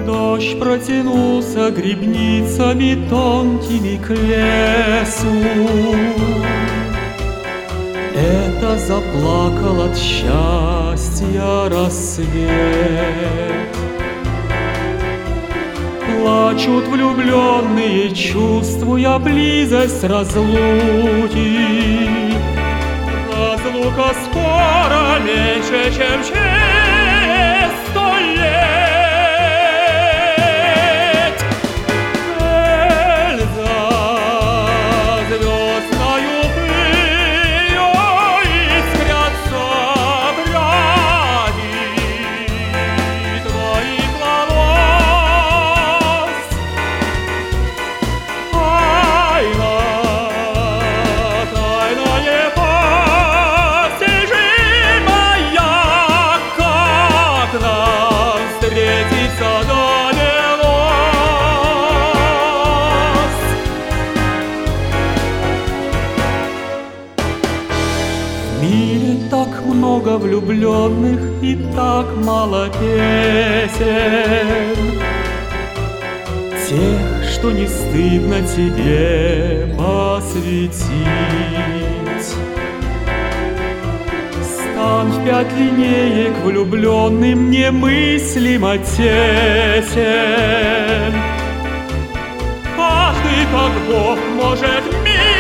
Дождь протянулся грибницами тонкими к лесу. Это заплакал от счастья рассвет. Плачут влюбленные, чувствуя близость разлуки. Разлука скоро, меньше, чем через 100 лет. Эльза, звездною пылью искрятся пряди твоих волос. Тайна, тайна непостижимая, как нам встретиться довелось. В мире так много влюбленных и так мало песен, тех, что не стыдно тебе посвятить. Стан в 5 линеек влюбленным немыслимо тесен. Каждый, как Бог, может мир